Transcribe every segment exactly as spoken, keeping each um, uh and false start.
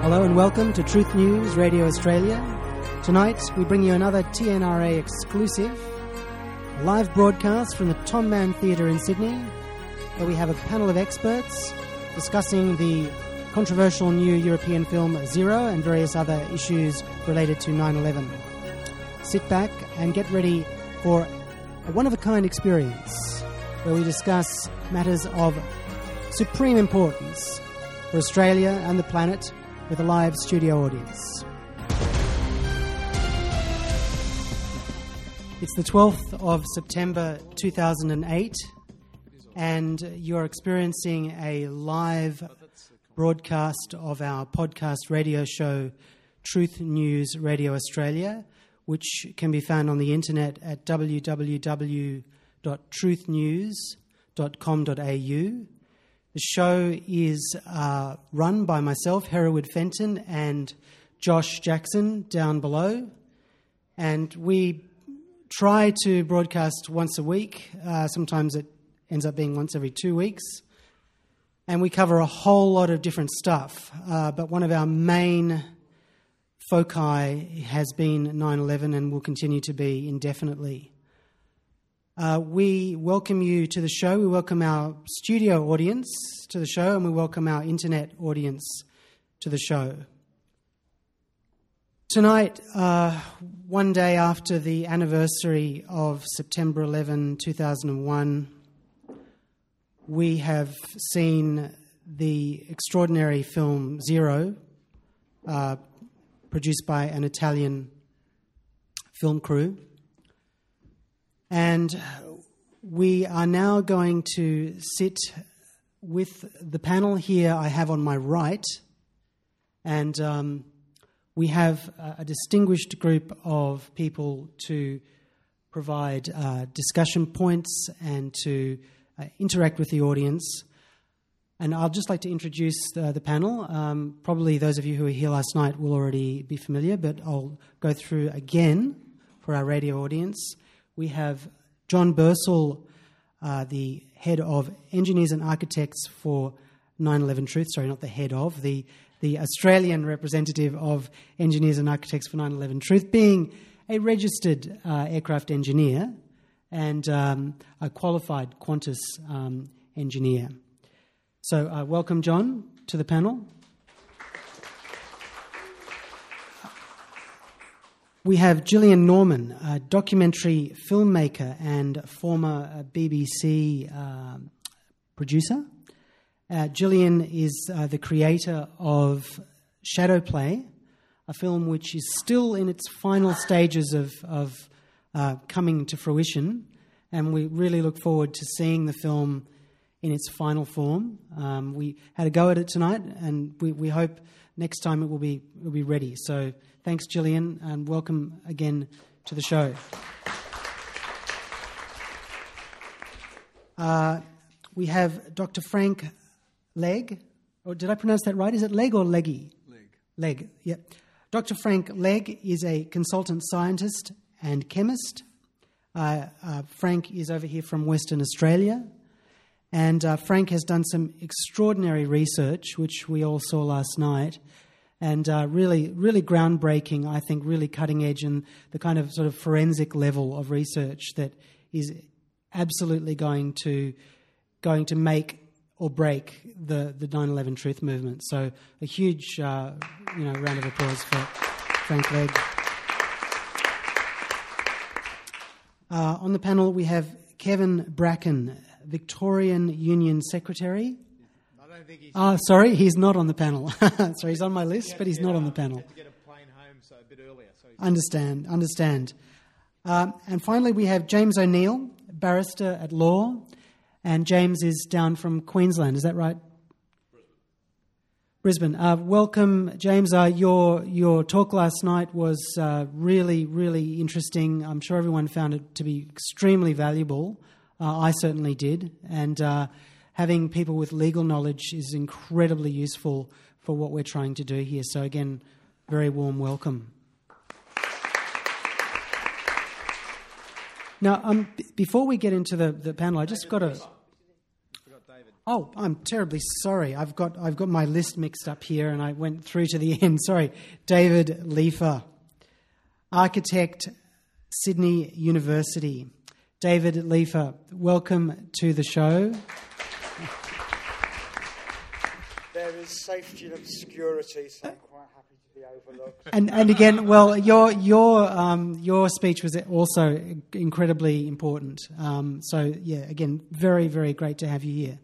Hello and welcome to Truth News Radio Australia. Tonight we bring you another T N R A exclusive live broadcast from the Tom Mann Theatre in Sydney, where we have a panel of experts discussing the controversial new European film Zero and various other issues related to nine eleven. Sit back and get ready for a one-of-a-kind experience where we discuss matters of supreme importance for Australia and the planet with a live studio audience. It's the twelfth of September two thousand eight, and you're experiencing a live broadcast of our podcast radio show, Truth News Radio Australia, which can be found on the internet at w w w dot truth news dot com dot a u. The show is uh, run by myself, Hereward Fenton, and Josh Jackson down below. And we try to broadcast once a week. Uh, sometimes it ends up being once every two weeks. And we cover a whole lot of different stuff. Uh, but one of our main foci has been nine eleven and will continue to be indefinitely. Uh, we welcome you to the show. We welcome our studio audience to the show, and we welcome our internet audience to the show. Tonight, uh, one day after the anniversary of September eleventh, two thousand one, we have seen the extraordinary film Zero, uh, produced by an Italian film crew. And we are now going to sit with the panel here I have on my right. And um, we have a distinguished group of people to provide uh, discussion points and to uh, interact with the audience. And I'd just like to introduce uh, the panel. Um, probably those of you who were here last night will already be familiar, but I'll go through again for our radio audience. We have John Bursell, uh, the head of Engineers and Architects for nine eleven Truth. Sorry, not the head of, the, the Australian representative of Engineers and Architects for nine eleven Truth, being a registered uh, aircraft engineer and um, a qualified Qantas um, engineer. So uh, welcome, John, to the panel. We have Gillian Norman, a documentary filmmaker and former B B C uh, producer. Uh, Gillian is uh, the creator of Shadow Play, a film which is still in its final stages of, of uh, coming to fruition, and we really look forward to seeing the film in its final form. Um, we had a go at it tonight, and we, we hope next time it will be it will be ready. So thanks, Gillian, and welcome again to the show. Uh, we have Doctor Frank Legg. Or did I pronounce that right? Is it Legg or Leggy? Legg. Legg, yeah. Doctor Frank Legg is a consultant scientist and chemist. Uh, uh, Frank is over here from Western Australia. And uh, Frank has done some extraordinary research, which we all saw last night, and uh, really, really groundbreaking, I think, really cutting edge, and the kind of sort of forensic level of research that is absolutely going to going to make or break the, the nine eleven Truth movement. So a huge, uh, you know, round of applause for Frank Legg. Uh, on the panel, we have Kevin Bracken, Victorian Union Secretary. I don't think he's... Oh, sorry, he's not on the panel. Sorry, he's on my list, but he's not on the panel. He had to get a plane home so a bit earlier. So understand, understand. Um, and finally, we have James O'Neill, barrister at law, and James is down from Queensland. Is that right? Brisbane. Brisbane. Uh, welcome, James. Uh, your your talk last night was uh, really, really interesting. I'm sure everyone found it to be extremely valuable. Uh, I certainly did, and uh, having people with legal knowledge is incredibly useful for what we're trying to do here. So again, very warm welcome. Now, um, b- before we get into the, the panel, I just got to... Oh, I'm terribly sorry. I've got I've got my list mixed up here, and I went through to the end. Sorry, David Leifer, architect, Sydney University. David Leifer, welcome to the show. There is safety and obscurity, so I'm quite happy to be overlooked. And and again, well, your your um, your speech was also incredibly important. Um, so yeah, again, very very great to have you here.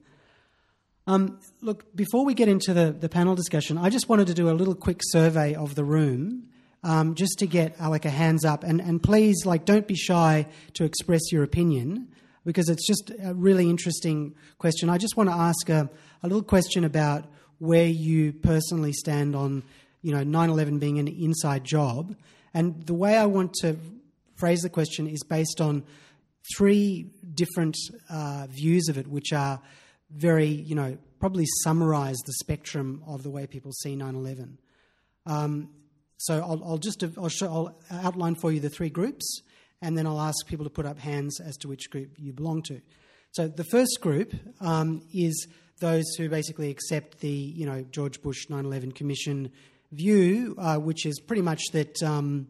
Um, look, before we get into the, the panel discussion, I just wanted to do a little quick survey of the room, um, just to get uh, like a hands up. And, and please, like, don't be shy to express your opinion, because it's just a really interesting question. I just want to ask a, a little question about where you personally stand on, you know, nine eleven being an inside job. And the way I want to phrase the question is based on three different uh, views of it, which are very, you know, probably summarise the spectrum of the way people see nine eleven. Um, so I'll, I'll just I'll, show, I'll outline for you the three groups, and then I'll ask people to put up hands as to which group you belong to. So the first group um, is those who basically accept the, you know, George Bush nine eleven Commission view, uh, which is pretty much that um,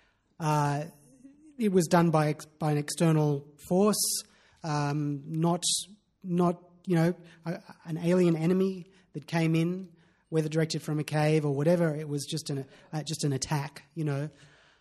uh, it was done by by an external force, um, not not. you know, a, an alien enemy that came in, whether directed from a cave or whatever. It was just an uh, just an attack, you know.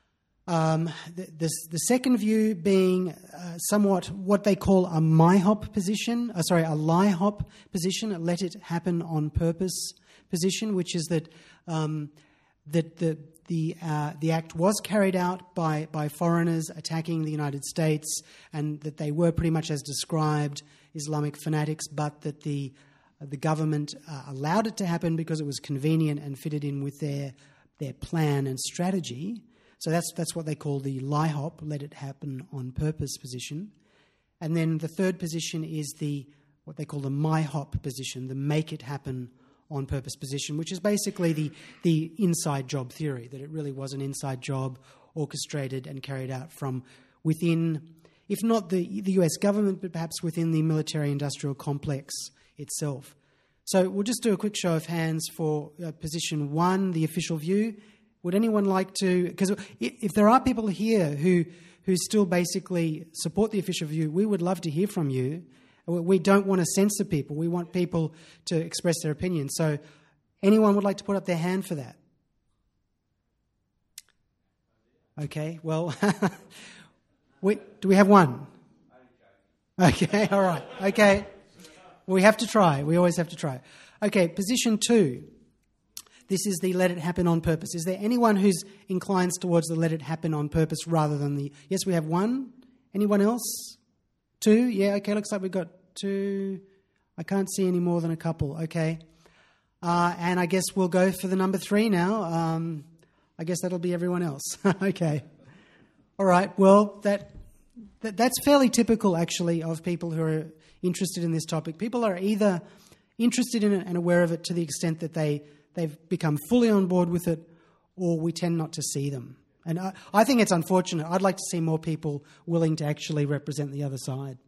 Um, the, the, the second view being uh, somewhat what they call a MIHOP position, uh, sorry, a LIHOP position, a let it happen on purpose position, which is that um, that the the uh, the act was carried out by by foreigners attacking the United States, and that they were pretty much as described, Islamic fanatics, but that the uh, the government uh, allowed it to happen because it was convenient and fitted in with their their plan and strategy. So that's that's what they call the LIHOP, let it happen on purpose position. And then the third position is the what they call the MIHOP position, the make it happen on purpose position, which is basically the the inside job theory, that it really was an inside job orchestrated and carried out from within, if not the, the U S government, but perhaps within the military-industrial complex itself. So we'll just do a quick show of hands for uh, position one, the official view. Would anyone like to... Because if there are people here who, who still basically support the official view, we would love to hear from you. We don't want to censor people. We want people to express their opinion. So anyone would like to put up their hand for that? Okay, well... We, do we have one? Okay, all right. Okay. We have to try. We always have to try. Okay, position two. This is the let it happen on purpose. Is there anyone who's inclines towards the let it happen on purpose rather than the... Yes, we have one. Anyone else? Two? Yeah, okay, looks like we've got two. I can't see any more than a couple. Okay. Uh, and I guess we'll go for the number three now. Um, I guess that'll be everyone else. Okay. All right, well, that, that that's fairly typical, actually, of people who are interested in this topic. People are either interested in it and aware of it to the extent that they, they've become fully on board with it, or we tend not to see them. And I, I think it's unfortunate. I'd like to see more people willing to actually represent the other side.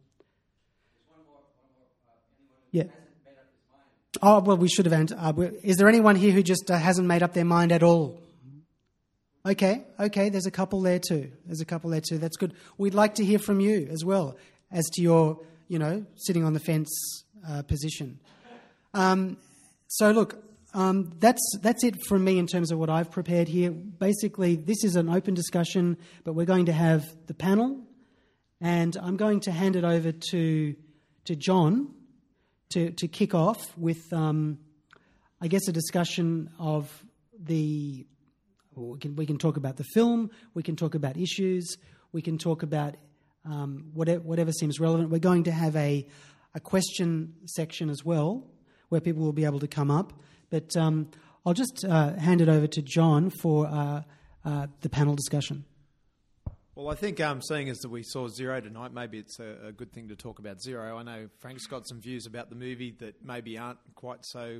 Yeah. Oh, well, we should have... Uh, is there anyone here who just uh, hasn't made up their mind at all? Okay, okay, there's a couple there too. There's a couple there too. That's good. We'd like to hear from you as well as to your, you know, sitting on the fence uh, position. Um, so look, um, that's that's it from me in terms of what I've prepared here. Basically, this is an open discussion, but we're going to have the panel, and I'm going to hand it over to to John to to kick off with, um, I guess, a discussion of the. We can, we can talk about the film, we can talk about issues, we can talk about um, whatever, whatever seems relevant. We're going to have a, a question section as well, where people will be able to come up. But um, I'll just uh, hand it over to John for uh, uh, the panel discussion. Well, I think um, seeing as that we saw Zero tonight, maybe it's a, a good thing to talk about Zero. I know Frank's got some views about the movie that maybe aren't quite so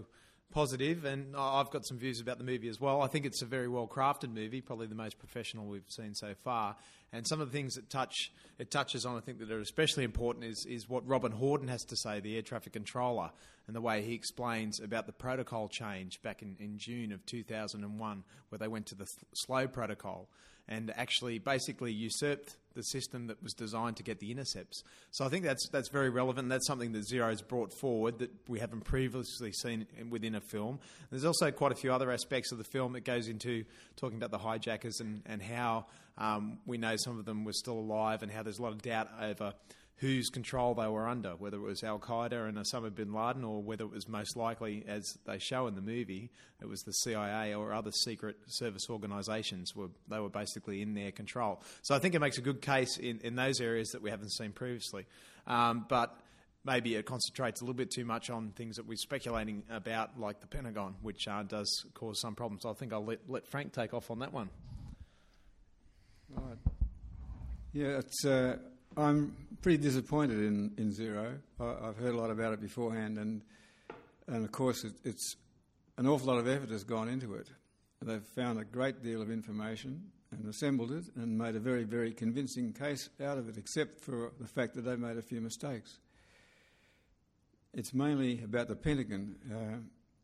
positive, and I've got some views about the movie as well. I think it's a very well-crafted movie, probably the most professional we've seen so far. And some of the things that touch it touches on, I think, that are especially important is, is what Robin Horden has to say, the air traffic controller, and the way he explains about the protocol change back in, in June of two thousand one, where they went to the th- slow protocol and actually basically usurped the system that was designed to get the intercepts. So I think that's that's very relevant. That's something that Zero's brought forward that we haven't previously seen within a film. There's also quite a few other aspects of the film that goes into talking about the hijackers and, and how um, we know some of them were still alive and how there's a lot of doubt over whose control they were under, whether it was Al-Qaeda and Osama bin Laden or whether it was most likely, as they show in the movie, it was the C I A or other secret service organisations. Were they were basically in their control. So I think it makes a good case in, in those areas that we haven't seen previously. Um, but maybe it concentrates a little bit too much on things that we're speculating about, like the Pentagon, which uh, does cause some problems. I think I'll let, let Frank take off on that one. Right. Yeah, it's... Uh I'm pretty disappointed in, in Zero. I, I've heard a lot about it beforehand, and and of course it, it's an awful lot of effort has gone into it. They've found a great deal of information and assembled it and made a very, very convincing case out of it, except for the fact that they've made a few mistakes. It's mainly about the Pentagon. Uh,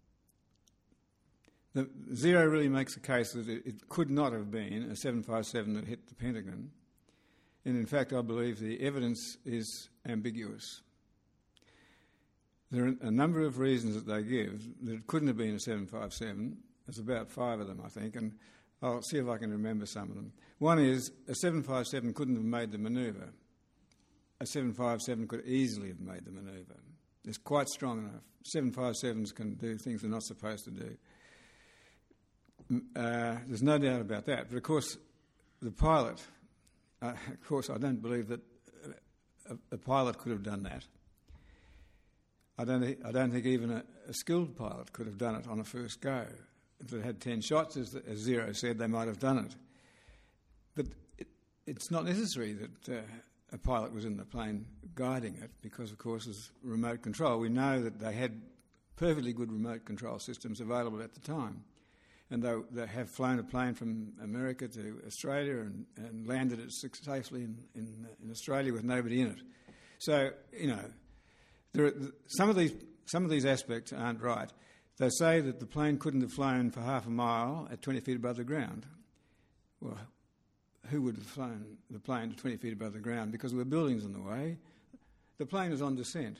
the Zero really makes a case that it, it could not have been a seven fifty-seven that hit the Pentagon. And in fact, I believe the evidence is ambiguous. There are a number of reasons that they give that it couldn't have been a seven fifty-seven. There's about five of them, I think, and I'll see if I can remember some of them. One is a seven fifty-seven couldn't have made the manoeuvre. A seven fifty-seven could easily have made the manoeuvre. It's quite strong enough. seven fifty-sevens can do things they're not supposed to do. Uh, there's no doubt about that. But of course, the pilot... Uh, of course, I don't believe that a, a pilot could have done that. I don't, th- I don't think even a, a skilled pilot could have done it on a first go. If it had ten shots, as, as Zero said, they might have done it. But it, it's not necessary that uh, a pilot was in the plane guiding it because, of course, it's remote control. We know that they had perfectly good remote control systems available at the time. And they, they have flown a plane from America to Australia and, and landed it safely in, in, in Australia with nobody in it. So, you know, there are, some of these some of these aspects aren't right. They say that the plane couldn't have flown for half a mile at twenty feet above the ground. Well, who would have flown the plane to twenty feet above the ground? Because there were buildings in the way. The plane is on descent.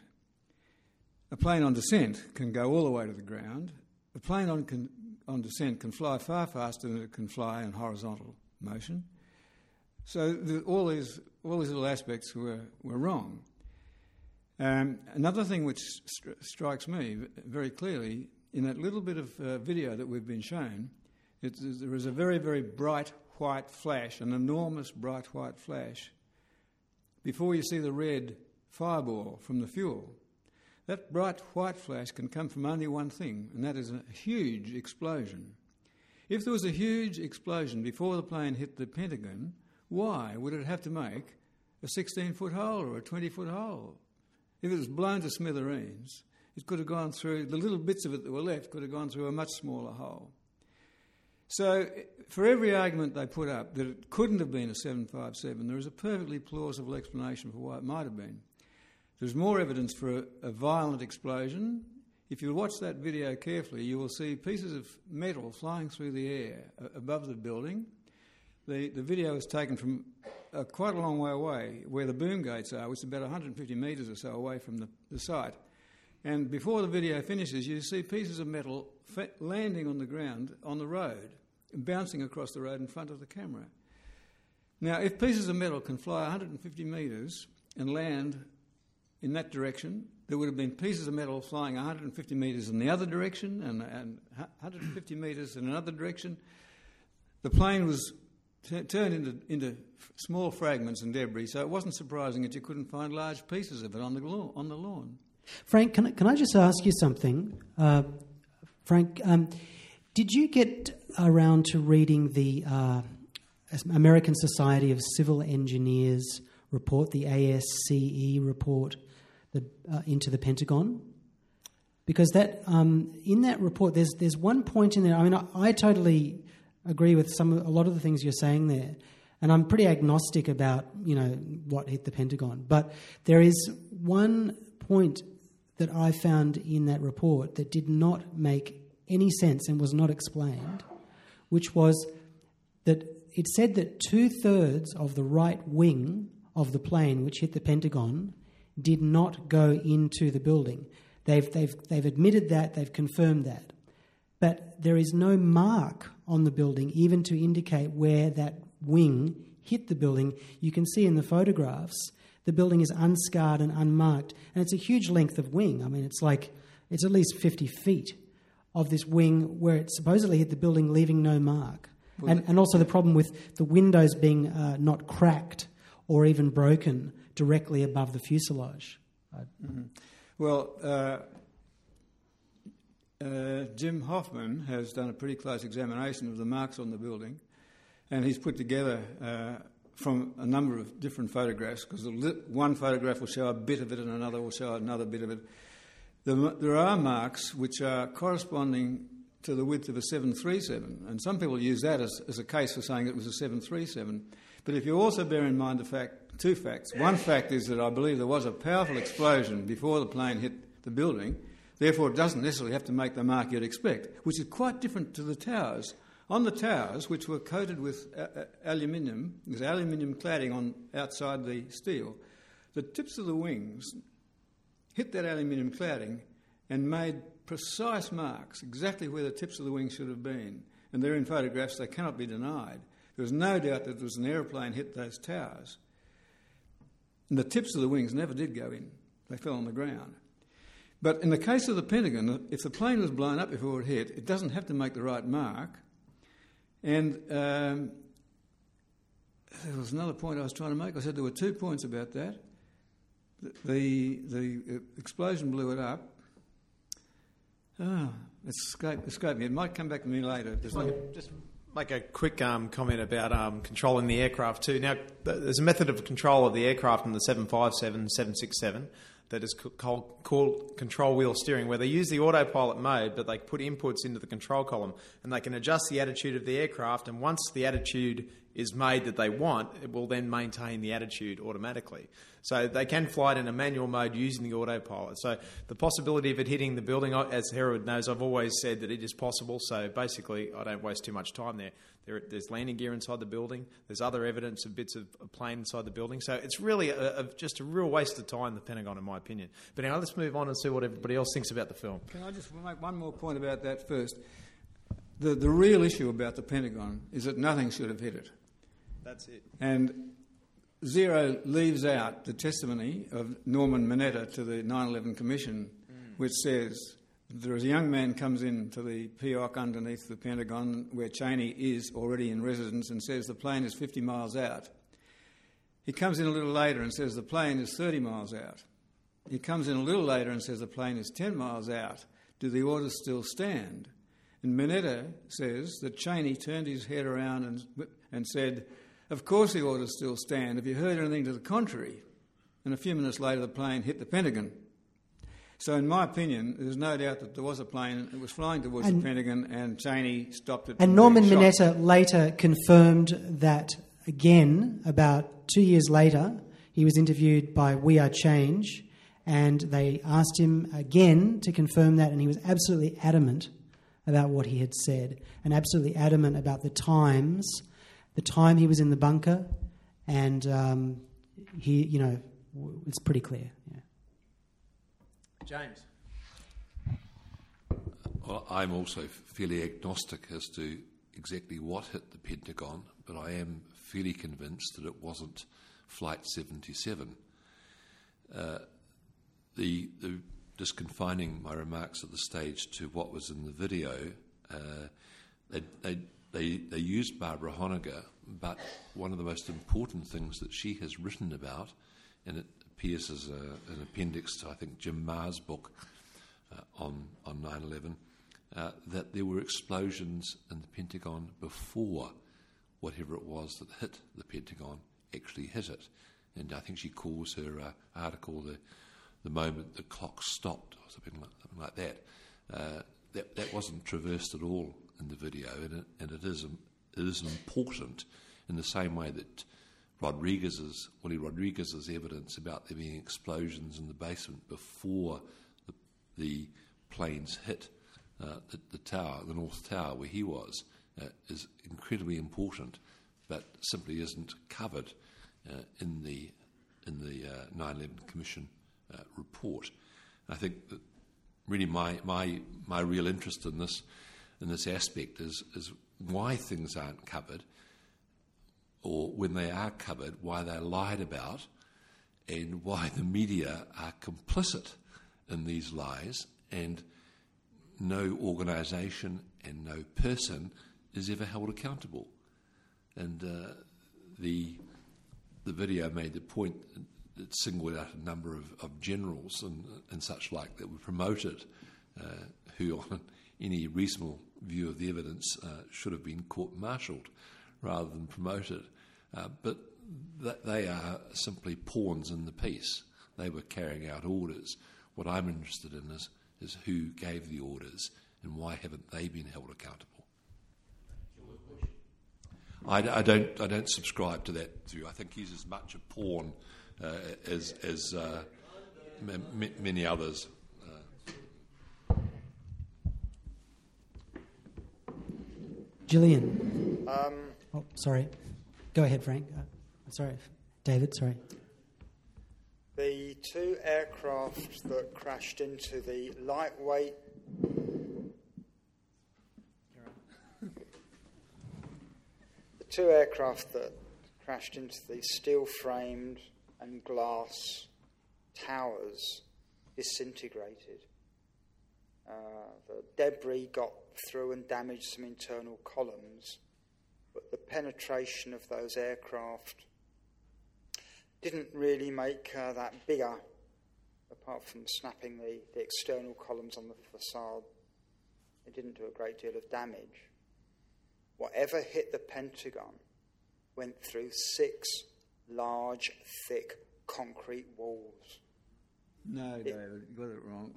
A plane on descent can go all the way to the ground. A plane on con- on descent can fly far faster than it can fly in horizontal motion. So the, all these all these little aspects were, were wrong. Um, another thing which st- strikes me very clearly, in that little bit of uh, video that we've been shown, it, there is a very, very bright white flash, an enormous bright white flash, before you see the red fireball from the fuel. That bright white flash can come from only one thing, and that is a huge explosion. If there was a huge explosion before the plane hit the Pentagon, why would it have to make a sixteen-foot hole or a twenty-foot hole? If it was blown to smithereens, it could have gone through, the little bits of it that were left could have gone through a much smaller hole. So for every argument they put up that it couldn't have been a seven fifty-seven, there is a perfectly plausible explanation for why it might have been. There's more evidence for a, a violent explosion. If you watch that video carefully, you will see pieces of metal flying through the air uh, above the building. The, the video is taken from uh, quite a long way away, where the boom gates are, which is about one hundred fifty metres or so away from the, the site. And before the video finishes, you see pieces of metal fa- landing on the ground on the road, bouncing across the road in front of the camera. Now, if pieces of metal can fly one hundred fifty metres and land in that direction, there would have been pieces of metal flying one hundred fifty metres in the other direction and, and one hundred fifty metres in another direction. The plane was t- turned into, into small fragments and debris, so it wasn't surprising that you couldn't find large pieces of it on the lawn. On the lawn. Frank, can I, can I just ask you something? Uh, Frank, um, did you get around to reading the uh, American Society of Civil Engineers report, the A S C E report, the, uh, into the Pentagon? because that um, in that report there's there's one point in there. I mean, I, I totally agree with some a lot of the things you're saying there, and I'm pretty agnostic about you know what hit the Pentagon. But there is one point that I found in that report that did not make any sense and was not explained, which was that it said that two-thirds of the right wing of the plane which hit the Pentagon did not go into the building. They've, they've, they've admitted that, they've confirmed that. But there is no mark on the building even to indicate where that wing hit the building. You can see in the photographs the building is unscarred and unmarked, and it's a huge length of wing. I mean, it's like, it's at least fifty feet of this wing where it supposedly hit the building, leaving no mark. Well, and, and also the problem with the windows being uh, not cracked or even broken directly above the fuselage. Mm-hmm. Well, uh, uh, Jim Hoffman has done a pretty close examination of the marks on the building, and he's put together uh, from a number of different photographs, because one photograph will show a bit of it and another will show another bit of it. There are marks which are corresponding to the width of a seven thirty-seven, and some people use that as, as a case for saying it was a seven thirty-seven. But if you also bear in mind the fact, two facts. One fact is that I believe there was a powerful explosion before the plane hit the building, therefore it doesn't necessarily have to make the mark you'd expect, which is quite different to the towers. On the towers, which were coated with uh, aluminium, there's aluminium cladding on outside the steel, the tips of the wings hit that aluminium cladding and made precise marks exactly where the tips of the wings should have been. And they're in photographs, they cannot be denied. There was no doubt that there was an aeroplane hit those towers. And the tips of the wings never did go in. They fell on the ground. But in the case of the Pentagon, if the plane was blown up before it hit, it doesn't have to make the right mark. And um, there was another point I was trying to make. I said there were two points about that. The, the explosion blew it up. Oh, it's escaped, escaped me. It might come back to me later. There's no... Just make a quick um, comment about um, controlling the aircraft too. Now, there's a method of control of the aircraft in the seven fifty-seven, seven sixty-seven that is called, called control wheel steering, where they use the autopilot mode, but they put inputs into the control column, and they can adjust the attitude of the aircraft, and once the attitude is made that they want, it will then maintain the attitude automatically. So they can fly it in a manual mode using the autopilot. So the possibility of it hitting the building, as Herod knows, I've always said that it is possible. So basically, I don't waste too much time there. there there's landing gear inside the building. There's other evidence of bits of a plane inside the building. So it's really a, a, just a real waste of time, the Pentagon, in my opinion. But now let's move on and see what everybody else thinks about the film. Can I just make one more point about that first? The, the real issue about the Pentagon is that nothing should have hit it. That's it. And Zero leaves out the testimony of Norman Mineta to the nine eleven Commission, mm. which says there is a young man comes into the P O C underneath the Pentagon where Cheney is already in residence and says the plane is fifty miles out. He comes in a little later and says the plane is thirty miles out. He comes in a little later and says the plane is ten miles out. Do the orders still stand? And Mineta says that Cheney turned his head around and, and said, of course the orders still stand. Have you heard anything to the contrary? And a few minutes later the plane hit the Pentagon. So in my opinion, there's no doubt that there was a plane that was flying towards and, the Pentagon and Cheney stopped it. And Norman Mineta later confirmed that again about two years later. He was interviewed by We Are Change and they asked him again to confirm that, and he was absolutely adamant about what he had said and absolutely adamant about the times the time he was in the bunker, and um, he, you know, it's pretty clear. Yeah. James. Well, I'm also fairly agnostic as to exactly what hit the Pentagon, but I am fairly convinced that it wasn't Flight seventy-seven. Uh, the, the just confining my remarks at the stage to what was in the video, uh, they, they They, they used Barbara Honegger, but one of the most important things that she has written about, and it appears as a, an appendix to, I think, Jim Maher's book uh, on, on nine eleven, uh, that there were explosions in the Pentagon before whatever it was that hit the Pentagon actually hit it. And I think she calls her uh, article the, the moment the clock stopped, or something like, something like that. Uh, that. That wasn't traversed at all in the video, and it, and it is it is important in the same way that Rodriguez's, Willie Rodriguez's evidence about there being explosions in the basement before the, the planes hit uh, the, the tower, the North Tower where he was, uh, is incredibly important, but simply isn't covered uh, in the in the uh, nine eleven Commission uh, report. I think that really my my my real interest in this in this aspect is is why things aren't covered, or when they are covered, why they're lied about, and why the media are complicit in these lies, and no organisation and no person is ever held accountable. And uh, the the video made the point, it singled out a number of, of generals and, and such like that were promoted, uh, who on any reasonable view of the evidence uh, should have been court-martialed rather than promoted. Uh, but th- they are simply pawns in the piece. They were carrying out orders. What I'm interested in is, is who gave the orders and why haven't they been held accountable. I, I don't. I don't subscribe to that view. I think he's as much a pawn uh, as as uh, m- m- many others. Uh. Gillian. Um, oh, sorry. Go ahead, Frank. Uh, sorry, David. Sorry. The two aircraft that crashed into the lightweight. The two aircraft that crashed into the steel-framed and glass towers disintegrated. Uh, the debris got through and damaged some internal columns, but the penetration of those aircraft didn't really make uh, that bigger, apart from snapping the, the external columns on the facade. It didn't do a great deal of damage. Whatever hit the Pentagon went through six large, thick concrete walls. No, David, you got it wrong.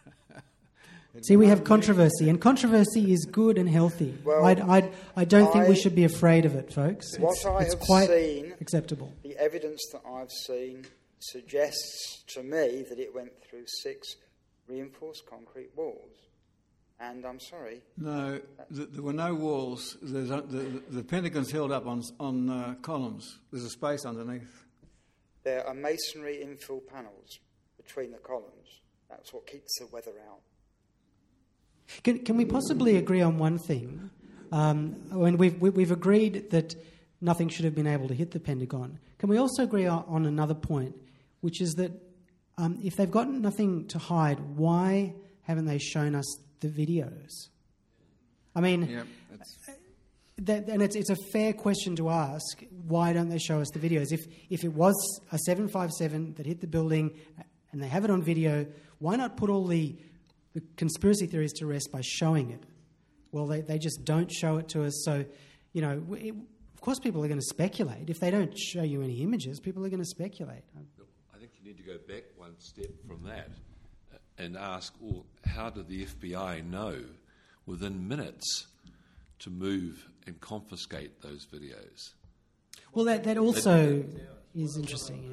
See, we have controversy, and controversy is good and healthy. Well, I, I, I don't think I, we should be afraid of it, folks. What it's, I it's have quite seen, acceptable. The evidence that I've seen suggests to me that it went through six reinforced concrete walls. And I'm sorry. No, th- there were no walls. There's a, the, the Pentagon's held up on on uh, columns. There's a space underneath. There are masonry infill panels between the columns. That's what keeps the weather out. Can, can we possibly agree on one thing? Um, when we've, we, we've agreed that nothing should have been able to hit the Pentagon. Can we also agree on, on another point, which is that um, if they've got nothing to hide, why haven't they shown us the videos? I mean, Yep, that, and it's it's a fair question to ask. Why don't they show us the videos? If if it was a seven fifty-seven that hit the building and they have it on video, why not put all the, the conspiracy theories to rest by showing it? Well, they, they just don't show it to us. So, you know, it, of course people are going to speculate. If they don't show you any images, people are going to speculate. I think you need to go back one step from that and ask, well, how did the F B I know within minutes to move and confiscate those videos? Well, that, that also is interesting.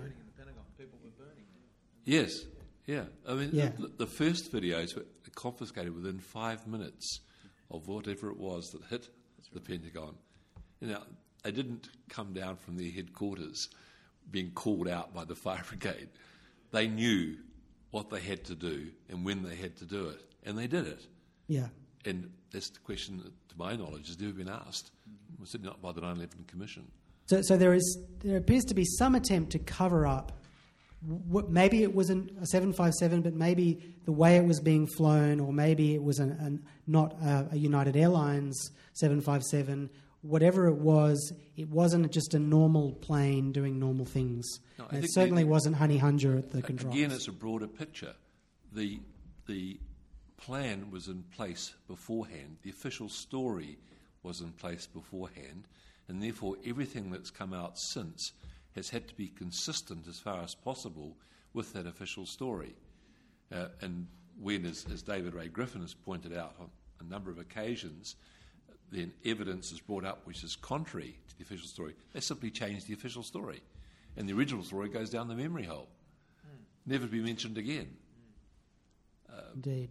Yeah. Yes, yeah. I mean, Yeah. the, the first videos were confiscated within five minutes of whatever it was that hit the Pentagon. You know, they didn't come down from their headquarters being called out by the fire brigade. They knew what they had to do and when they had to do it, and they did it. Yeah. And that's the question, to my knowledge, has never been asked. Well, certainly not by the nine eleven Commission. So, so there is there appears to be some attempt to cover up. What, maybe it wasn't a seven fifty-seven, but maybe the way it was being flown, or maybe it was an, an, not a, a United Airlines seven fifty-seven. Whatever it was, it wasn't just a normal plane doing normal things. No, it certainly the, wasn't Honey Hunger at the controls. Again, it's a broader picture. The the plan was in place beforehand. The official story was in place beforehand, and therefore everything that's come out since has had to be consistent as far as possible with that official story. Uh, and when, as, as David Ray Griffin has pointed out on a number of occasions, then evidence is brought up which is contrary to the official story, they simply change the official story. And the original story goes down the memory hole, mm. never to be mentioned again. Uh, Indeed.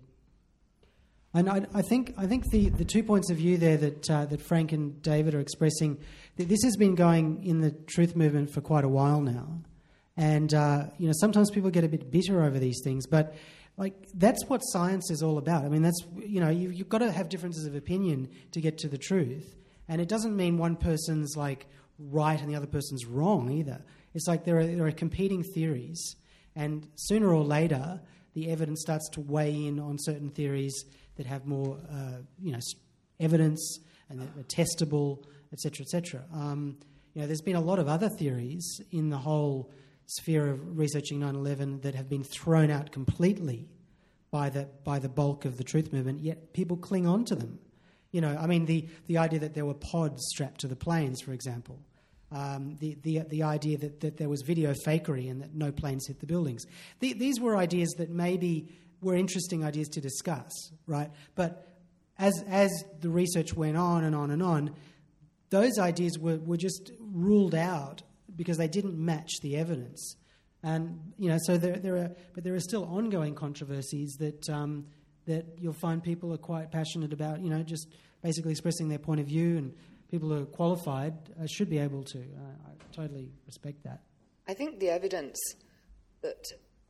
And I, I think I think the, the two points of view there that uh, that Frank and David are expressing, that this has been going in the truth movement for quite a while now, and uh, you know sometimes people get a bit bitter over these things, but like that's what science is all about. I mean, that's you know you've, you've got to have differences of opinion to get to the truth, and it doesn't mean one person's like right and the other person's wrong either. It's like there are there are competing theories, and sooner or later the evidence starts to weigh in on certain theories that have more, uh, you know, evidence and that are testable, et cetera, et cetera. Um, you know, there's been a lot of other theories in the whole sphere of researching nine eleven that have been thrown out completely by the by the bulk of the truth movement. Yet people cling on to them. You know, I mean, the the idea that there were pods strapped to the planes, for example. Um, the, the the idea that, that there was video fakery and that no planes hit the buildings. The, these were ideas that maybe were interesting ideas to discuss, right? But as as the research went on and on and on, those ideas were, were just ruled out because they didn't match the evidence. And you know, so there there are, but there are still ongoing controversies that um, that you'll find people are quite passionate about. You know, just basically expressing their point of view, and people who are qualified uh, should be able to. Uh, I totally respect that. I think the evidence that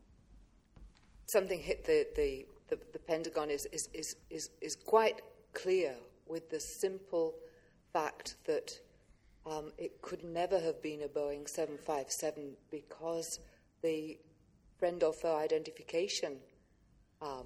something hit the, the, the, the Pentagon is, is, is, is, is quite clear, with the simple fact that um, it could never have been a Boeing seven fifty-seven because the friend or foe identification um,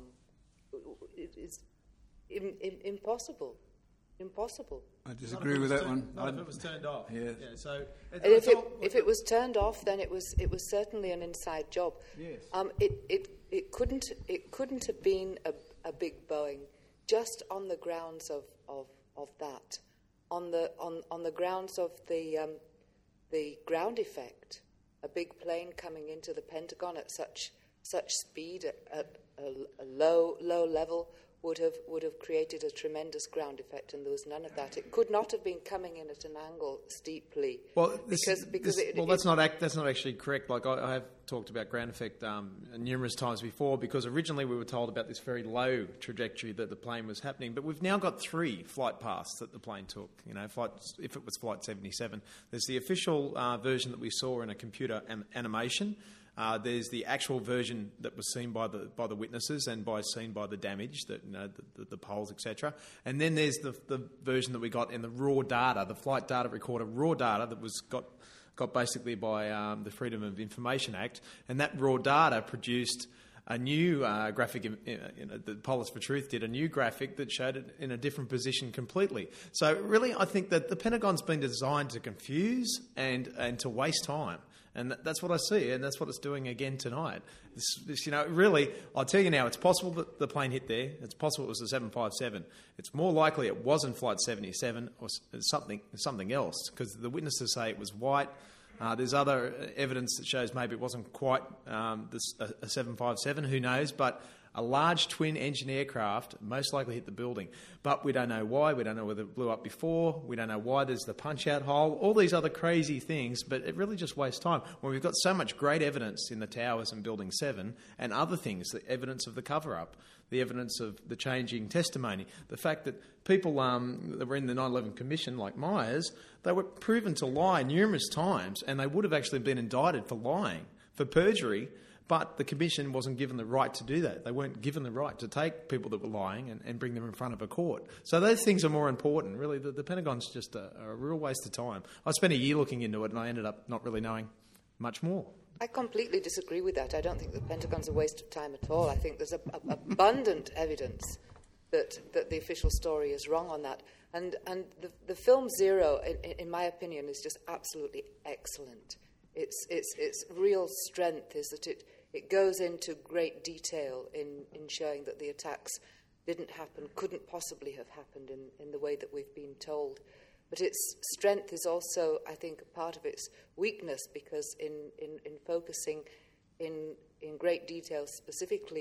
is in, in, impossible. Impossible. I disagree with that turned, one. Not if it was turned off. Yes. Yeah. So it, And if it all, if it was turned off, then it was it was certainly an inside job. Yes. Um, it, it it couldn't it couldn't have been a, a big Boeing, just on the grounds of, of, of that, on the on, on the grounds of the um, the ground effect, a big plane coming into the Pentagon at such such speed at, at a, a low low level would have would have created a tremendous ground effect, and there was none of that. It could not have been coming in at an angle steeply. Well, this, because because this, it, well, it, that's not act, that's not actually correct. Like I, I have talked about ground effect um, numerous times before, because originally we were told about this very low trajectory that the plane was happening, but we've now got three flight paths that the plane took. You know, flight if it was Flight seventy-seven, there's the official uh, version that we saw in a computer am- animation. Uh, there's the actual version that was seen by the by the witnesses and by seen by the damage, that you know, the, the, the poles, et cetera. And then there's the the version that we got in the raw data, the flight data recorder raw data that was got got basically by um, the Freedom of Information Act, and that raw data produced a new uh, graphic. You know, the Police for Truth did a new graphic that showed it in a different position completely. So really, I think that the Pentagon's been designed to confuse and and to waste time. And that's what I see, and that's what it's doing again tonight. This, this, you know, really, I'll tell you now, it's possible that the plane hit there. It's possible it was a seven fifty-seven. It's more likely it wasn't Flight seventy-seven or something something else, because the witnesses say it was white. Uh, there's other evidence that shows maybe it wasn't quite um, this, a, a seven fifty-seven, who knows, but a large twin-engine aircraft most likely hit the building. But we don't know why. We don't know whether it blew up before. We don't know why there's the punch-out hole. All these other crazy things, but it really just wastes time when we've got so much great evidence in the towers and Building seven and other things, the evidence of the cover-up, the evidence of the changing testimony, the fact that people um, that were in the nine eleven Commission, like Myers, they were proven to lie numerous times, and they would have actually been indicted for lying, for perjury. But the Commission wasn't given the right to do that. They weren't given the right to take people that were lying and, and bring them in front of a court. So those things are more important. Really, the, the Pentagon's just a, a real waste of time. I spent a year looking into it, and I ended up not really knowing much more. I completely disagree with that. I don't think the Pentagon's a waste of time at all. I think there's a, a, abundant evidence that, that the official story is wrong on that. And, and the, the film Zero, in, in my opinion, is just absolutely excellent. Its, its, its real strength is that it... It goes into great detail in, in showing that the attacks didn't happen, couldn't possibly have happened in, in the way that we've been told. But its strength is also, I think, a part of its weakness, because in, in, in focusing in, in great detail specifically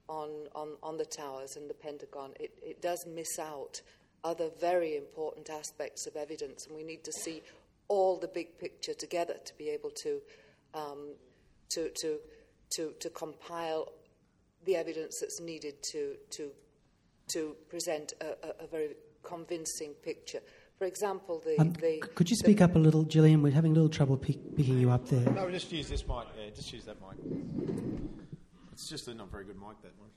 on, on, on the towers and the Pentagon, it, it does miss out other very important aspects of evidence, and we need to see all the big picture together to be able to um, to, to to to compile the evidence that's needed to to to present a, a, a very convincing picture. For example, the, um, the could you speak the, up a little, Gillian? We're having a little trouble pick, picking you up there. No, just use this mic. Yeah, just use that mic. It's just a not very good mic, that one.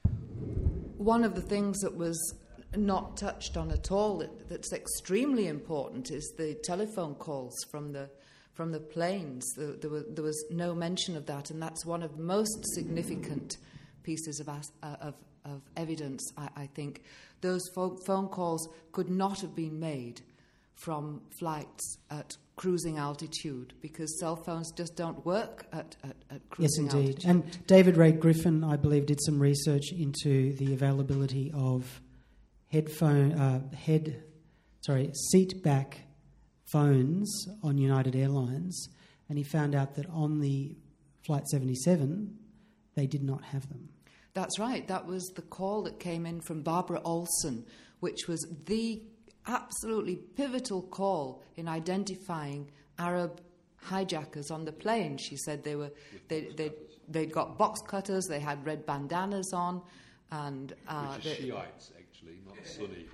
One of the things that was not touched on at all that, that's extremely important is the telephone calls from the from the planes. There, there, were, there was no mention of that, and that's one of the most significant pieces of, uh, of, of evidence, I, I think. Those phone, phone calls could not have been made from flights at cruising altitude because cell phones just don't work at, at, at cruising altitude. Yes, indeed. altitude. And David Ray Griffin, I believe, did some research into the availability of headphone, uh, head, sorry, seat back phones on United Airlines, and he found out that on the Flight seventy-seven, they did not have them. That's right. That was the call that came in from Barbara Olson, which was the absolutely pivotal call in identifying Arab hijackers on the plane. She said they were they they they'd got box cutters, they had red bandanas on, and uh, which is Shiites actually, not Sunni.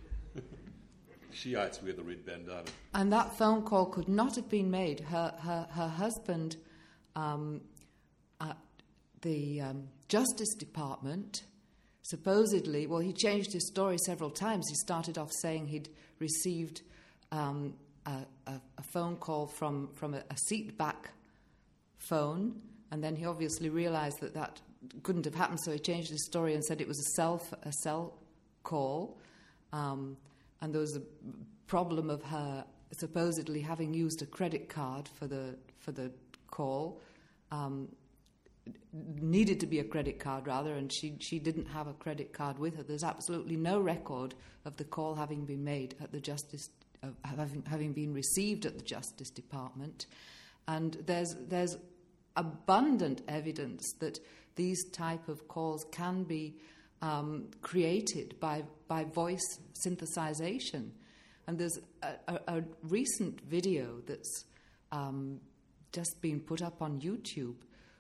Shiites wear the red bandana. And that phone call could not have been made. Her her her husband, um, at the um, Justice Department, supposedly, well, he changed his story several times. He started off saying he'd received um, a, a, a phone call from, from a, a seat-back phone, and then he obviously realised that that couldn't have happened, so he changed his story and said it was a cell, a cell call, um, and there was a problem of her supposedly having used a credit card for the for the call. Um, needed to be a credit card rather, and she she didn't have a credit card with her. There's absolutely no record of the call having been made at the Justice, uh, having having been received at the Justice Department, and there's there's abundant evidence that these type of calls can be um, created by by voice synthesization, and there's a, a, a recent video that's um, just been put up on YouTube,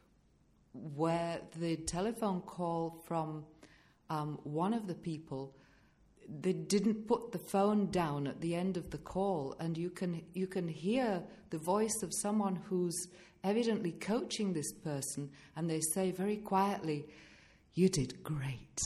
where the telephone call from um, one of the people, they didn't put the phone down at the end of the call, and you can you can hear the voice of someone who's evidently coaching this person, and they say very quietly, "You did great."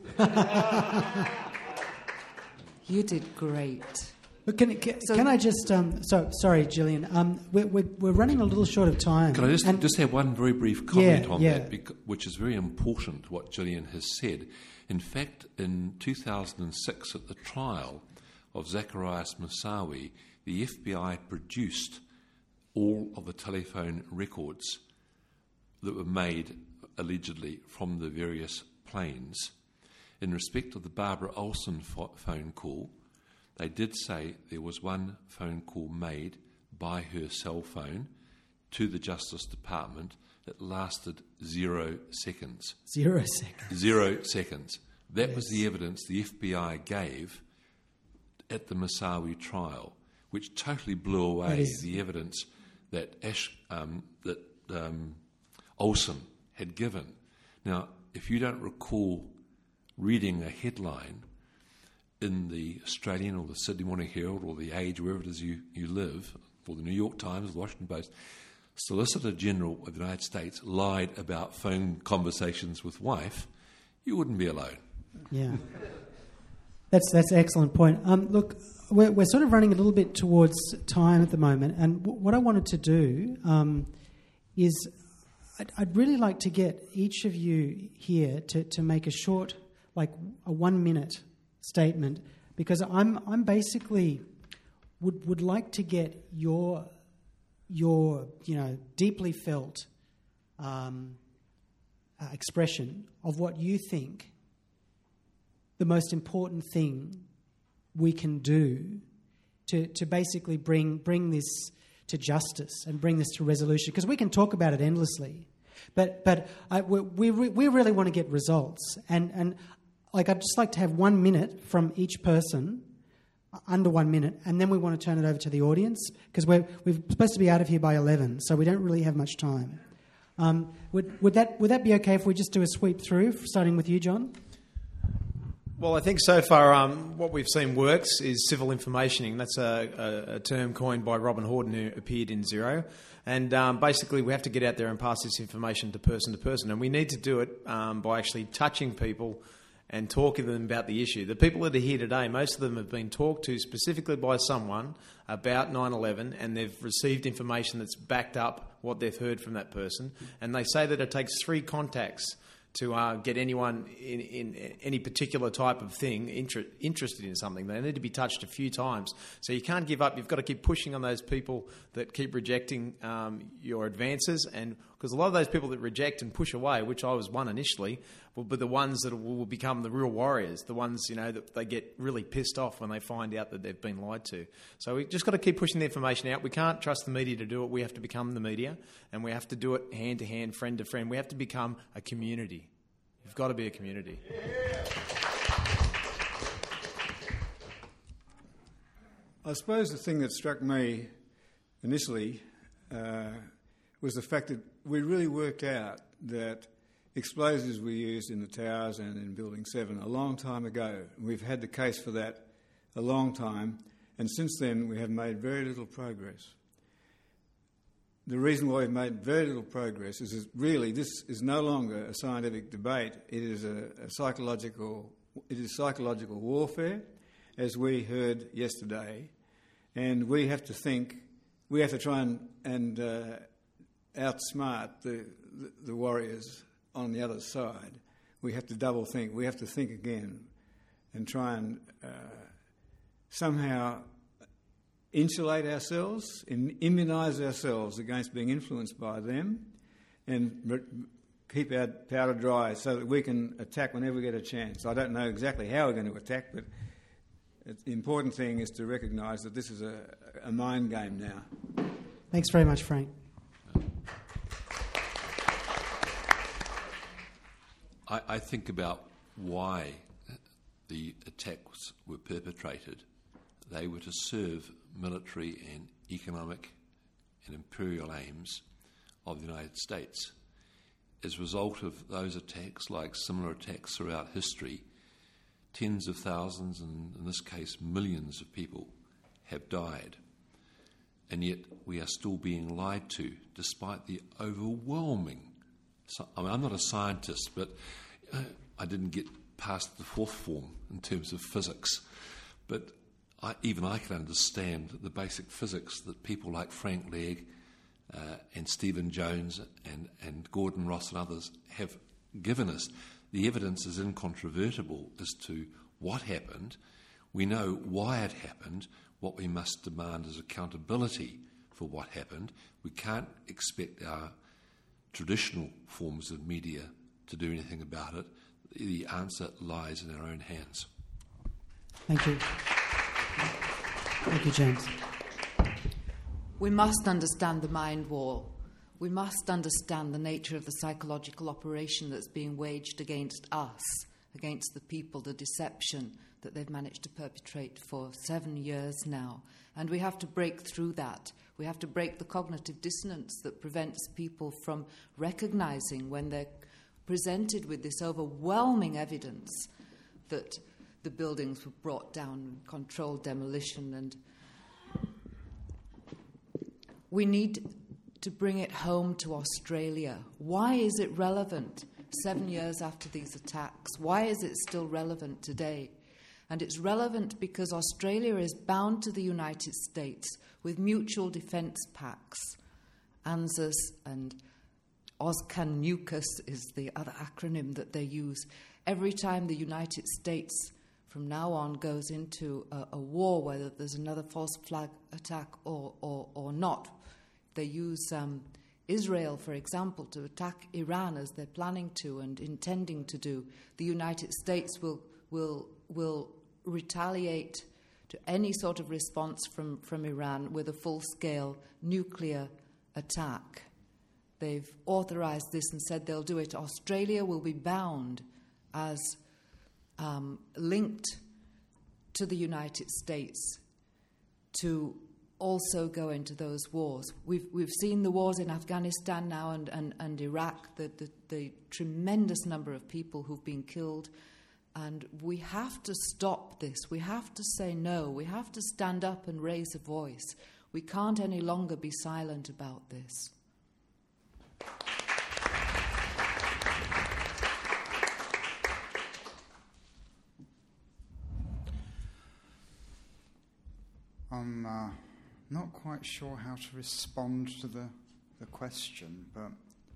You did great. But can, can, So- can I just... Um, so Sorry, Gillian. Um, we're, we're, we're running a little short of time. Can I just, And- just have one very brief comment Yeah, on yeah. that, bec- which is very important, what Gillian has said. In fact, in two thousand six, at the trial of Zacharias Moussaoui, the F B I produced all of the telephone records that were made, allegedly, from the various planes. In respect of the Barbara Olson fo- phone call, they did say there was one phone call made by her cell phone to the Justice Department that lasted zero seconds. Zero seconds. Zero seconds. That Yes. was the evidence the F B I gave at the Moussaoui trial, which totally blew away That is- the evidence that Ash, um, that um, Olson had given. Now, if you don't recall reading a headline in the Australian or the Sydney Morning Herald or the Age, wherever it is you, you live, or the New York Times or the Washington Post, Solicitor General of the United States lied about phone conversations with wife, you wouldn't be alone. Yeah. That's that's an excellent point. Um, look, we're, we're sort of running a little bit towards time at the moment, and w- what I wanted to do um, is I'd, I'd really like to get each of you here to, to make a short, like a one-minute statement, because I'm I'm basically would would like to get your your you know deeply felt um, uh, expression of what you think the most important thing we can do to to basically bring bring this to justice and bring this to resolution, because we can talk about it endlessly, But but I, we, we we really want to get results, and and like I'd just like to have one minute from each person, under one minute, and then we want to turn it over to the audience because we're we're supposed to be out of here by eleven, so we don't really have much time. Um, would would that would that be okay if we just do a sweep through, starting with you, John? Well, I think so far um, what we've seen works is civil informationing. That's a, a, a term coined by Robin Horden who appeared in Zero. And um, basically we have to get out there and pass this information to person to person. And we need to do it um, by actually touching people and talking to them about the issue. The people that are here today, most of them have been talked to specifically by someone about nine eleven, and they've received information that's backed up what they've heard from that person. And they say that it takes three contacts to uh, get anyone in, in any particular type of thing inter- interested in something. They need to be touched a few times. So you can't give up. You've got to keep pushing on those people that keep rejecting um, your advances. And because a lot of those people that reject and push away, which I was one initially, will be the ones that will become the real warriors, the ones, you know, that they get really pissed off when they find out that they've been lied to. So we've just got to keep pushing the information out. We can't trust the media to do it. We have to become the media, and we have to do it hand to hand, friend to friend. We have to become a community. You've got to be a community. I suppose the thing that struck me initially uh, was the fact that we really worked out that explosives were used in the towers and in Building seven a long time ago. We've had the case for that a long time, and since then we have made very little progress. The reason why we've made very little progress is that really this is no longer a scientific debate. It is a, a psychological. It is psychological warfare, as we heard yesterday, and we have to think. We have to try and, and uh, outsmart the, the the warriors on the other side. We have to double think. We have to think again, and try and uh, somehow insulate ourselves, immunise ourselves against being influenced by them, and re- keep our powder dry so that we can attack whenever we get a chance. I don't know exactly how we're going to attack, but the important thing is to recognise that this is a, a mind game now. Thanks very much, Frank. I, I think about why the attacks were perpetrated. They were to serve military and economic and imperial aims of the United States. As a result of those attacks, like similar attacks throughout history, tens of thousands, and in this case millions of people, have died. And yet we are still being lied to, despite the overwhelming... I mean, I'm not a scientist, but I didn't get past the fourth form in terms of physics. But I, even I can understand the basic physics that people like Frank Legg uh, and Stephen Jones and, and Gordon Ross and others have given us. The evidence is incontrovertible as to what happened. We know why it happened. What we must demand is accountability for what happened. We can't expect our traditional forms of media to do anything about it. The answer lies in our own hands. Thank you. Thank you, James. We must understand the mind war. We must understand the nature of the psychological operation that's being waged against us, against the people, the deception that they've managed to perpetrate for seven years now. And we have to break through that. We have to break the cognitive dissonance that prevents people from recognising when they're presented with this overwhelming evidence that the buildings were brought down, controlled demolition, and we need to bring it home to Australia. Why is it relevant seven years after these attacks? Why is it still relevant today? And it's relevant because Australia is bound to the United States with mutual defence pacts. ANZUS and AUSCAN-NUCUS is the other acronym that they use. Every time the United States from now on goes into a, a war, whether there's another false flag attack or, or, or not, they use um, Israel, for example, to attack Iran as they're planning to and intending to do. The United States will will will retaliate to any sort of response from, from Iran with a full-scale nuclear attack. they've authorised this and said they'll do it. Australia will be bound as um, linked to the United States to also go into those wars. We've we've seen the wars in Afghanistan now and, and, and Iraq, the, the, the tremendous number of people who've been killed, and we have to stop this. We have to say no. We have to stand up and raise a voice. We can't any longer be silent about this. I'm uh, not quite sure how to respond to the, the question, but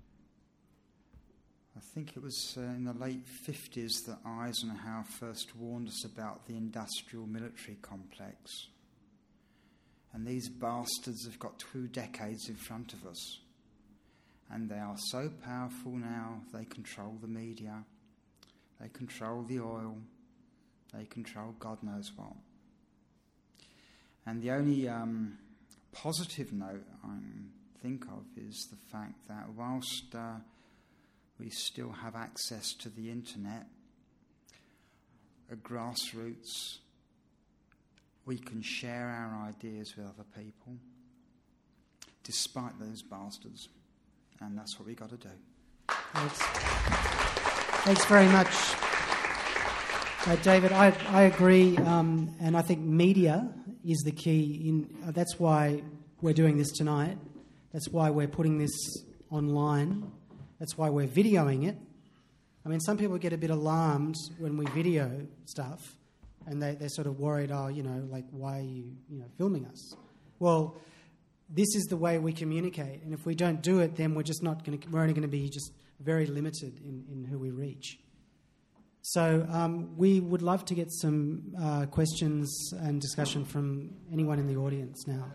I think it was uh, in the late fifties that Eisenhower first warned us about the industrial military complex. And these bastards have got two decades in front of us. And they are so powerful now, they control the media, they control the oil, they control God knows what. And the only um, positive note I think of is the fact that whilst uh, we still have access to the internet, at grassroots, we can share our ideas with other people, despite those bastards. And that's what we've got to do. Thanks. Thanks very much. Uh, David, I, I agree, um, and I think media is the key. In uh, that's why we're doing this tonight. That's why we're putting this online. That's why we're videoing it. I mean, some people get a bit alarmed when we video stuff, and they, they're sort of worried, oh, you know, like, why are you, you know, filming us? Well, this is the way we communicate, and if we don't do it, then we're just not going to, we're only going to be just very limited in, in who we reach. So um, we would love to get some uh, questions and discussion from anyone in the audience now.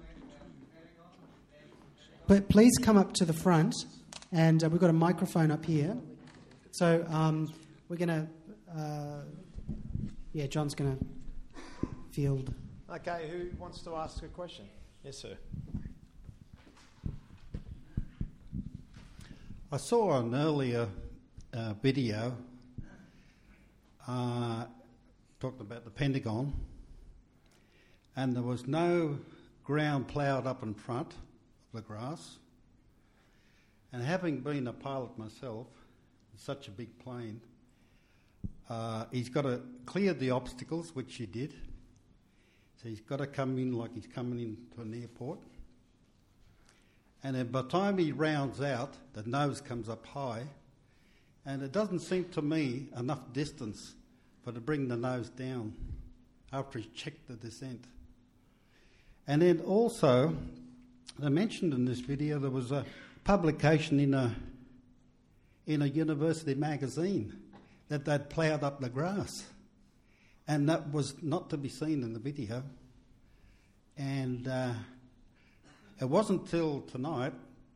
But please come up to the front, and uh, we've got a microphone up here. So um, we're going to, uh, yeah, John's going to field. Okay, who wants to ask a question? Yes, sir. I saw an earlier uh, video uh, talking about the Pentagon, and there was no ground ploughed up in front of the grass. And having been a pilot myself, in such a big plane, uh, he's got to clear the obstacles, which he did. So he's got to come in like he's coming into an airport. And then by the time he rounds out, the nose comes up high, and it doesn't seem to me enough distance for to bring the nose down after he's checked the descent. And then also, they mentioned in this video there was a publication in a in a university magazine that they'd ploughed up the grass. And that was not to be seen in the video. And uh, it wasn't till tonight,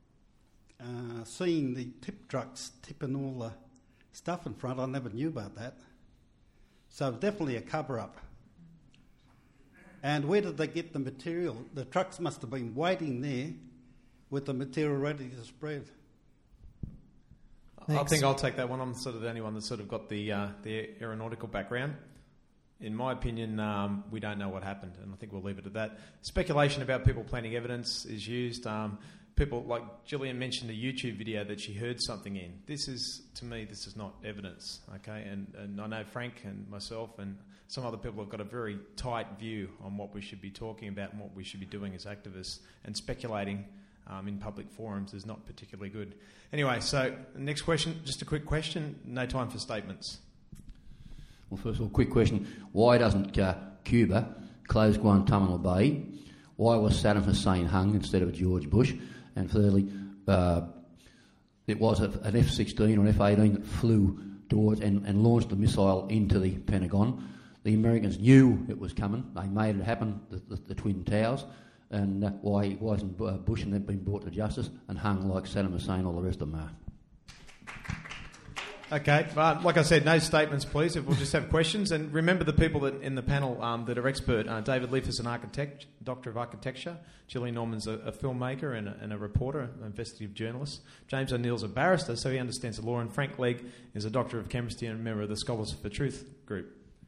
uh, seeing the tip trucks tipping all the stuff in front, I never knew about that. So it's definitely a cover-up. And where did they get the material? The trucks must have been waiting there with the material ready to spread. Thanks. I think I'll take that one. I'm sort of the only one that's sort of got the uh, the aeronautical background. In my opinion, um, we don't know what happened, and I think we'll leave it at that. Speculation about people planting evidence is used. Um, people, like Gillian mentioned a YouTube video that she heard something in. This is, to me, this is not evidence, okay? And, and I know Frank and myself and some other people have got a very tight view on what we should be talking about and what we should be doing as activists, and speculating um, in public forums is not particularly good. Anyway, so next question, just a quick question. No time for statements. Well, first of all, quick question. Why doesn't uh, Cuba close Guantanamo Bay? Why was Saddam Hussein hung instead of George Bush? And thirdly, uh, it was a, an F sixteen or an F eighteen that flew towards and, and launched the missile into the Pentagon. The Americans knew it was coming. They made it happen, the, the, the Twin Towers. And uh, why wasn't Bush and they've been brought to justice and hung like Saddam Hussein, all the rest of them are? Okay, uh, like I said, no statements, please. If we'll just have questions, and remember the people that in the panel um, that are expert. Uh, David Leaf is an architect, Doctor of Architecture. Gillian Norman's a, a filmmaker and a, and a reporter, an investigative journalist. James O'Neill's a barrister, so he understands the law. And Frank Legg is a Doctor of Chemistry and a member of the Scholars for Truth group.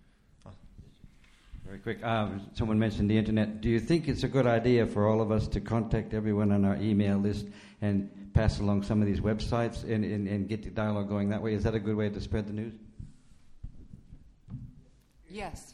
Very quick. Um, someone mentioned the internet. Do you think it's a good idea for all of us to contact everyone on our email list and pass along some of these websites and, and, and get the dialogue going that way? Is that a good way to spread the news? Yes.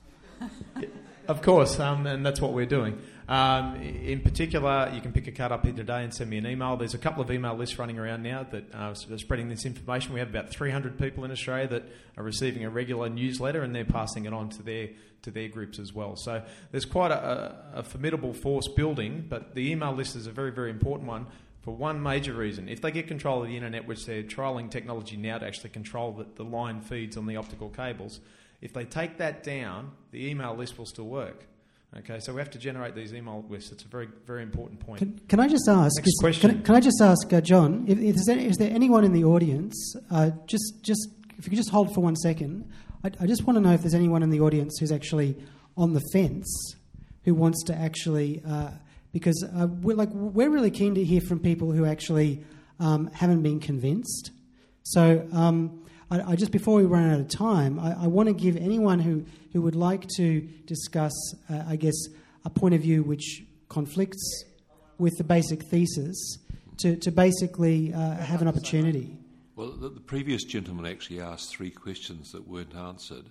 Of course, um, and that's what we're doing. Um, in particular, you can pick a card up here today and send me an email. There's a couple of email lists running around now that uh, are spreading this information. We have about three hundred people in Australia that are receiving a regular newsletter, and they're passing it on to their to their groups as well. So there's quite a, a, a formidable force building, but the email list is a very, very important one for one major reason. If they get control of the internet, which they're trialling technology now to actually control the, the line feeds on the optical cables, if they take that down, the email list will still work. Okay, so we have to generate these email lists. It's a very, very important point. Can, can I just ask? Next question. Can, can I just ask, uh, John? If, if there's any, is there anyone in the audience? Uh, just, just if you could just hold for one second. I, I just want to know if there's anyone in the audience who's actually on the fence, who wants to actually, uh, because uh, we're like we're really keen to hear from people who actually um, haven't been convinced. So. Um, I, I just before we run out of time, I, I want to give anyone who, who would like to discuss, uh, I guess, a point of view which conflicts with the basic thesis, to, to basically uh, have an opportunity. Well, the, the previous gentleman actually asked three questions that weren't answered.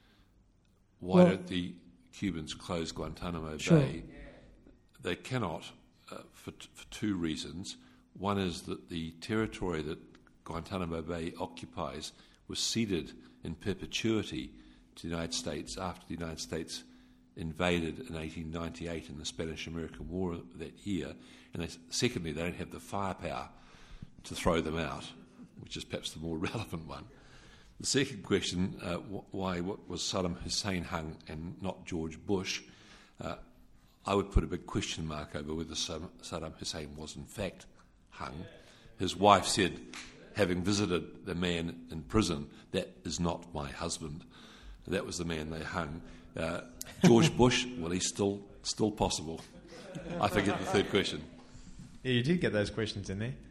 Why well, don't the Cubans close Guantanamo sure. Bay? They cannot uh, for, t- for two reasons. One is that the territory that Guantanamo Bay occupies was ceded in perpetuity to the United States after the United States invaded in eighteen ninety-eight in the Spanish-American War that year. And they, secondly, they don't have the firepower to throw them out, which is perhaps the more relevant one. The second question, uh, wh- why what was Saddam Hussein hung and not George Bush? Uh, I would put a big question mark over whether Saddam Hussein was in fact hung. His wife said, having visited the man in prison, that is not my husband. That was the man they hung. Uh, George Bush, well, he's still still possible. I forget the third question. Yeah, you did get those questions in there.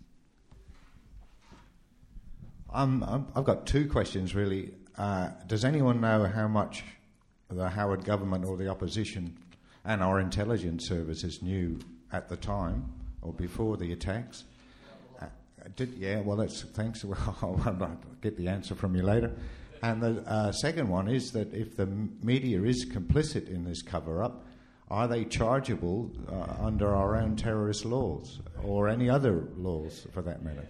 Um, I'm, I've got two questions, really. Uh, does anyone know how much the Howard government or the opposition and our intelligence services knew at the time or before the attacks? Did, yeah, well, that's thanks. Well, I'll get the answer from you later. And the uh, second one is that if the media is complicit in this cover-up, are they chargeable uh, under our own terrorist laws or any other laws for that matter?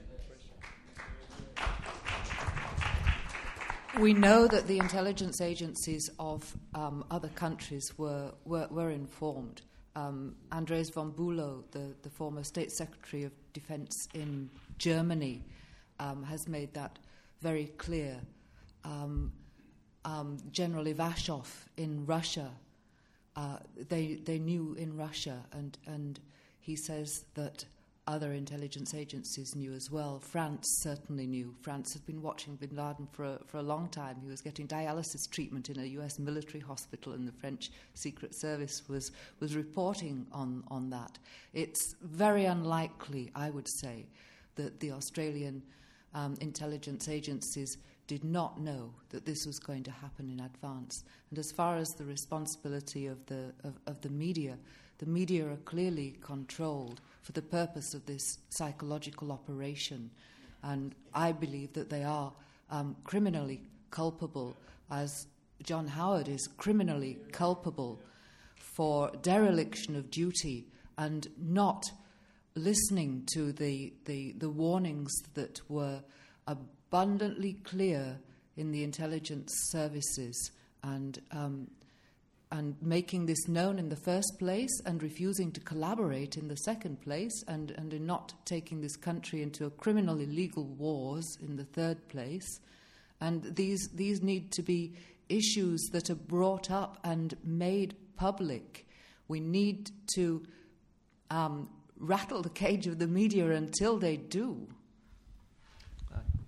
We know that the intelligence agencies of um, other countries were, were, were informed. Um, Andres von Bülow, the, the former State Secretary of Defense in Germany, um, has made that very clear. Um, um, General Ivashov in Russia, uh, they they knew in Russia, and, and he says that other intelligence agencies knew as well. France certainly knew. France had been watching bin Laden for a, for a long time. He was getting dialysis treatment in a U S military hospital, and the French Secret Service was, was reporting on, on that. It's very unlikely, I would say, that the Australian um, intelligence agencies did not know that this was going to happen in advance. And as far as the responsibility of the of, of the media, the media are clearly controlled for the purpose of this psychological operation. And I believe that they are um, criminally culpable, as John Howard is criminally culpable for dereliction of duty and not listening to the, the, the warnings that were abundantly clear in the intelligence services, and um, and making this known in the first place and refusing to collaborate in the second place, and, and in not taking this country into a criminal illegal wars in the third place. And these these need to be issues that are brought up and made public. We need to um, rattle the cage of the media until they do.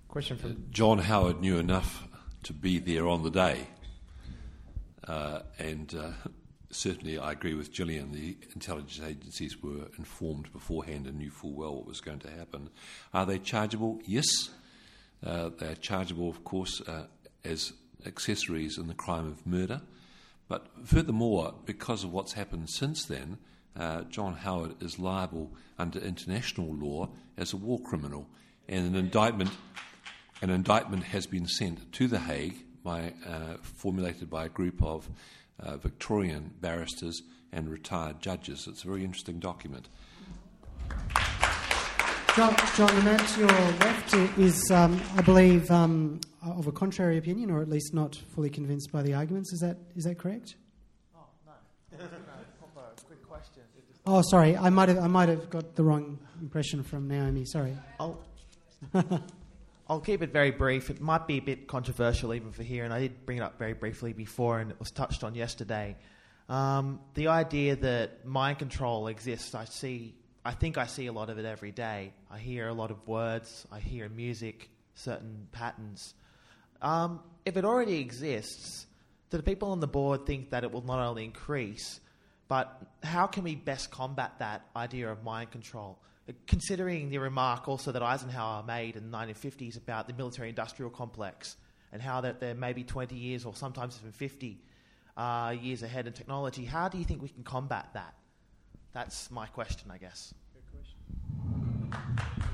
Question from uh, John Howard knew enough to be there on the day, uh, and uh, certainly I agree with Gillian. The intelligence agencies were informed beforehand and knew full well what was going to happen. Are they chargeable? Yes, uh, they are chargeable, of course, uh, as accessories in the crime of murder. But furthermore, because of what's happened since then, uh, John Howard is liable under international law as a war criminal, and an indictment, an indictment has been sent to The Hague, by, uh, formulated by a group of uh, Victorian barristers and retired judges. It's a very interesting document. John, John, the man to your left is, um, I believe, um, of a contrary opinion, or at least not fully convinced by the arguments. Is that is that correct? Oh no, no, proper quick question. Oh, sorry, I might have I might have got the wrong impression from Naomi. Sorry. I'll, I'll keep it very brief. It might be a bit controversial even for here, and I did bring it up very briefly before, and it was touched on yesterday. Um, the idea that mind control exists, I see. I think I see a lot of it every day. I hear a lot of words. I hear music, certain patterns. Um, if it already exists, do the people on the board think that it will not only increase, but how can we best combat that idea of mind control? Considering the remark also that Eisenhower made in the nineteen fifties about the military-industrial complex and how that they're maybe twenty years or sometimes even fifty uh, years ahead in technology, how do you think we can combat that? That's my question, I guess. Good question.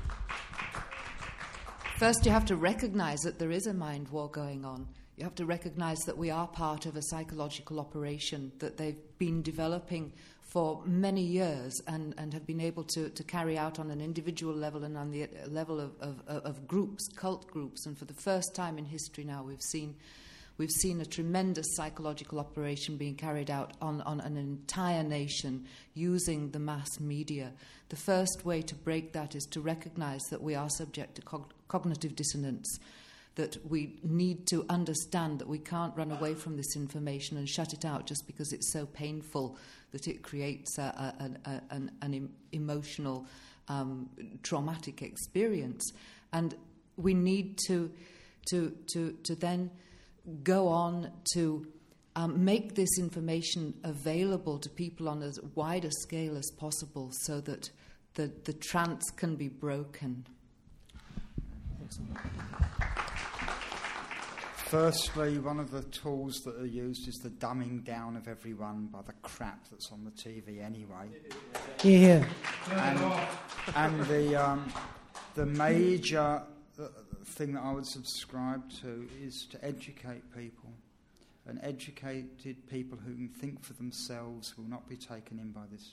First, you have to recognise that there is a mind war going on. You have to recognise that we are part of a psychological operation that they've been developing for many years and, and have been able to, to carry out on an individual level and on the level of, of, of groups, cult groups. And for the first time in history now, we've seen we've seen a tremendous psychological operation being carried out on, on an entire nation using the mass media. The first way to break that is to recognise that we are subject to cog- cognitive dissonance, that we need to understand that we can't run away from this information and shut it out just because it's so painful that it creates a, a, a, an, an emotional, um, traumatic experience. And we need to, to, to, to then go on to um, make this information available to people on as wide a scale as possible so that the, the trance can be broken. Firstly, one of the tools that are used is the dumbing down of everyone by the crap that's on the T V anyway. Yeah. And, and the um, the major uh, thing that I would subscribe to is to educate people. And educated people who can think for themselves will not be taken in by this.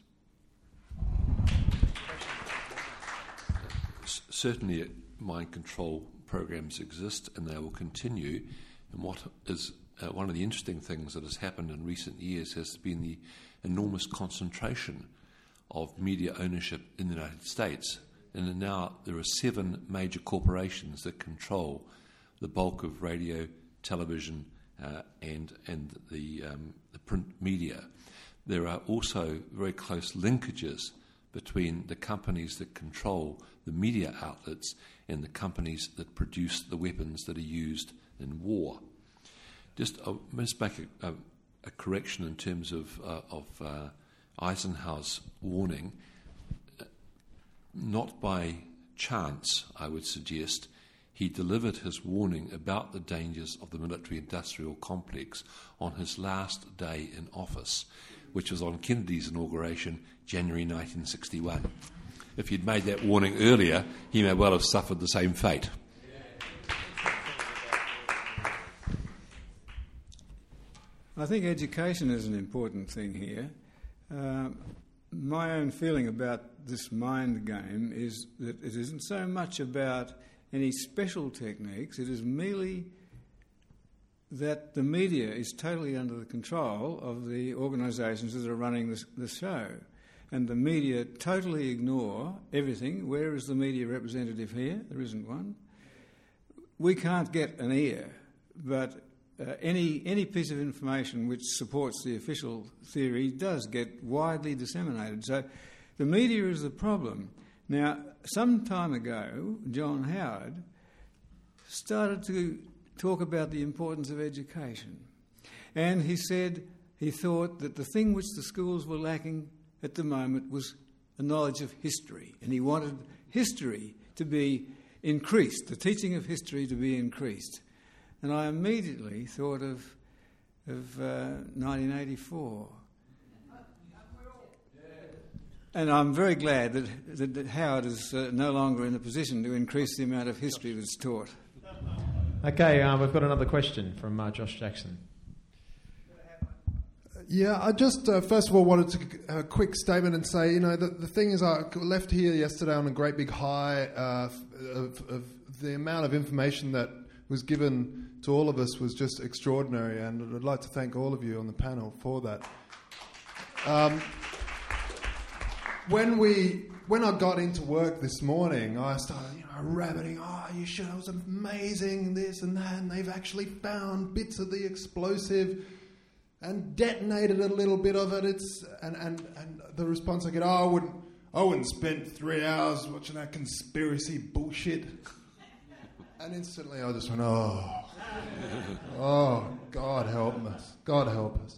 Certainly, mind control programs exist and they will continue. And what is uh, one of the interesting things that has happened in recent years has been the enormous concentration of media ownership in the United States. And now there are seven major corporations that control the bulk of radio, television, uh, and and the, um, the print media. There are also very close linkages between the companies that control the media outlets and the companies that produce the weapons that are used in war. Just I must make a, a, a correction in terms of, uh, of uh, Eisenhower's warning. Not by chance, I would suggest, he delivered his warning about the dangers of the military-industrial complex on his last day in office, which was on Kennedy's inauguration, January nineteen sixty-one. If he'd made that warning earlier, he may well have suffered the same fate. I think education is an important thing here. Um, my own feeling about this mind game is that it isn't so much about any special techniques, it is merely that the media is totally under the control of the organisations that are running this, this show. And the media totally ignore everything. Where is the media representative here? There isn't one. We can't get an ear, but uh, any any piece of information which supports the official theory does get widely disseminated. So the media is the problem. Now, some time ago, John Howard started to talk about the importance of education. And he said he thought that the thing which the schools were lacking at the moment was a knowledge of history. And he wanted history to be increased, the teaching of history to be increased. And I immediately thought of, of uh, nineteen eighty-four. And I'm very glad that, that, that Howard is uh, no longer in a position to increase the amount of history that's taught. Okay, um, we've got another question from uh, Josh Jackson. Yeah, I just uh, first of all wanted to have a quick statement and say, you know, the, the thing is, I left here yesterday on a great big high uh, of, of the amount of information that was given to all of us was just extraordinary, and I'd like to thank all of you on the panel for that. Um, when we when I got into work this morning, I started, you know, rabbiting, oh, you should, it was amazing, this and that, and they've actually found bits of the explosive and detonated a little bit of it. It's and, and, and the response I get, oh, I wouldn't, I wouldn't spend three hours watching that conspiracy bullshit. And instantly I just went, oh, oh, God help us, God help us.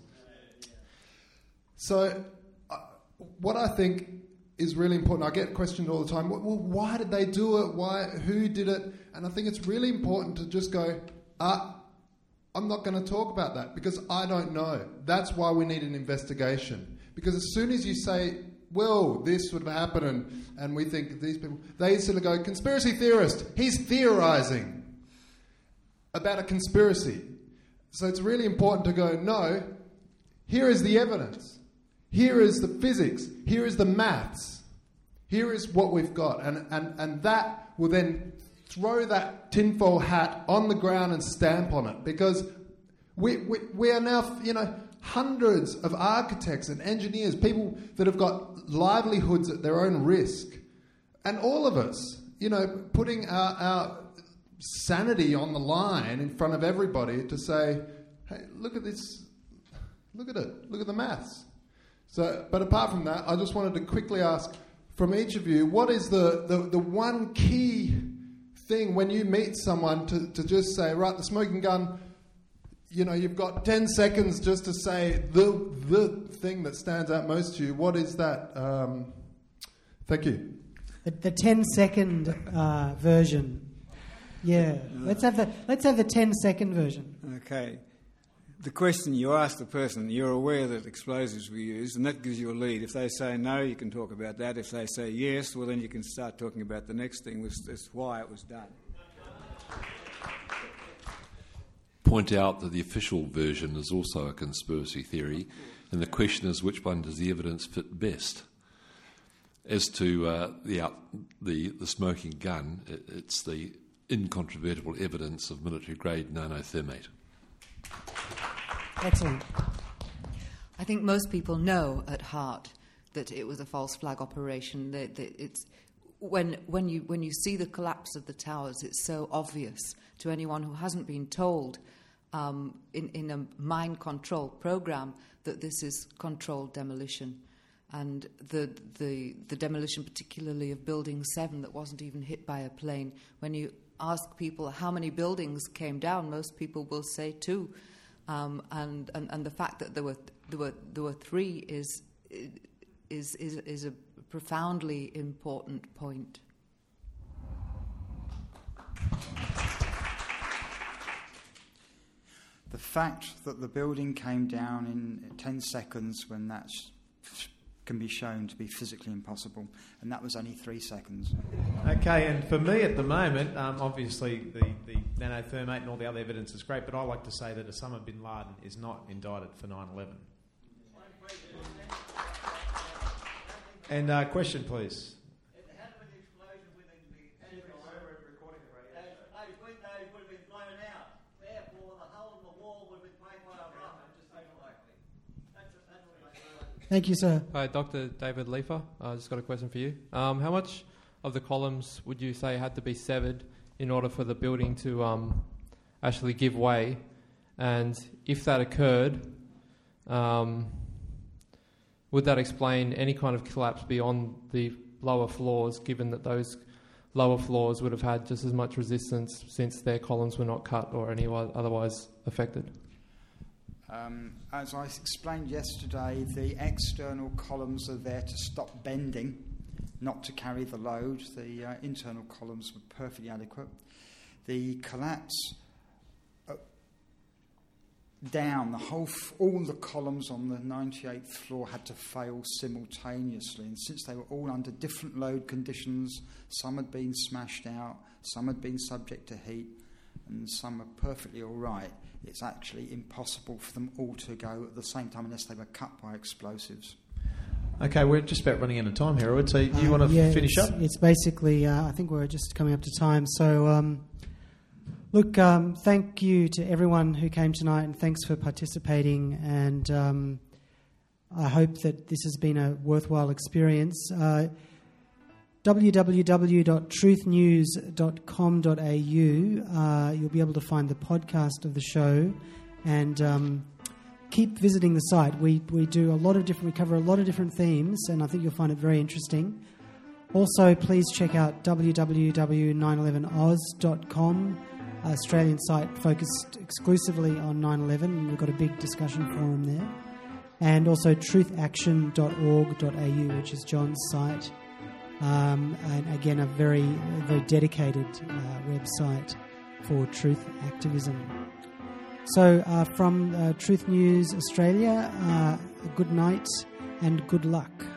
So uh, what I think is really important, I get questioned all the time, well, why did they do it? Why? Who did it? And I think it's really important to just go, ah, I'm not going to talk about that because I don't know. That's why we need an investigation. Because as soon as you say, well, this would have happened and, and we think these people, they instantly go, conspiracy theorist, he's theorising about a conspiracy. So it's really important to go, no, here is the evidence. Here is the physics. Here is the maths. Here is what we've got. And, and, and that will then throw that tinfoil hat on the ground and stamp on it, because we, we we are now, you know, hundreds of architects and engineers, people that have got livelihoods at their own risk, and all of us, you know, putting our, our sanity on the line in front of everybody to say, hey, look at this, look at it, look at the maths. So, but apart from that, I just wanted to quickly ask from each of you, what is the, the, the one key thing when you meet someone to, to just say, right, the smoking gun, you know, you've got ten seconds just to say the the thing that stands out most to you. What is that? Um, thank you. The, the ten second uh, version. Yeah, let's have the let's have the ten second version. Okay. The question you ask the person, you're aware that explosives were used, and that gives you a lead. If they say no, you can talk about that. If they say yes, well, then you can start talking about the next thing, which is why it was done. Point out that the official version is also a conspiracy theory, and the question is which one does the evidence fit best? As to uh, the, out, the the smoking gun, it, it's the incontrovertible evidence of military-grade nanothermate. Excellent. I think most people know at heart that it was a false flag operation. That, that it's when when you when you see the collapse of the towers, it's so obvious to anyone who hasn't been told um, in in a mind control program that this is controlled demolition, and the the the demolition, particularly of Building Seven, that wasn't even hit by a plane. When you ask people how many buildings came down, most people will say two. Um, and, and and the fact that there were there were there were three is is is is a profoundly important point. The fact that the building came down in ten seconds when that can be shown to be physically impossible, and that was only three seconds. Okay, and for me at the moment, um, obviously the, the nanothermate and all the other evidence is great, but I like to say that Osama bin Laden is not indicted for nine eleven. And uh, question, please. Thank you, sir. Hi, Doctor David Leifer. I uh, just got a question for you. Um, how much of the columns would you say had to be severed in order for the building to um, actually give way? And if that occurred, um, would that explain any kind of collapse beyond the lower floors, given that those lower floors would have had just as much resistance since their columns were not cut or any otherwise affected? Um, as I explained yesterday, the external columns are there to stop bending, not to carry the load. The uh, internal columns were perfectly adequate. The collapse uh, down, the whole, f- all the columns on the ninety-eighth floor had to fail simultaneously, and since they were all under different load conditions, some had been smashed out, some had been subject to heat, and some are perfectly all right. It's actually impossible for them all to go at the same time unless they were cut by explosives. Okay, we're just about running out of time here, Edward, so you Uh, want to yeah, finish it's, up? It's basically, uh, I think we're just coming up to time. So, um, look, um, thank you to everyone who came tonight, and thanks for participating. And um, I hope that this has been a worthwhile experience. Uh, w w w dot truth news dot com dot a u. Uh, you'll be able to find the podcast of the show, and um, keep visiting the site. We we do a lot of different. We cover a lot of different themes, and I think you'll find it very interesting. Also, please check out w w w dot nine eleven oz dot com, Australian site focused exclusively on nine eleven. We've got a big discussion forum there, and also truth action dot org dot a u, which is John's site. Um, and again, a very, very dedicated uh, website for truth activism. So, uh, from uh, Truth News Australia, uh, good night and good luck.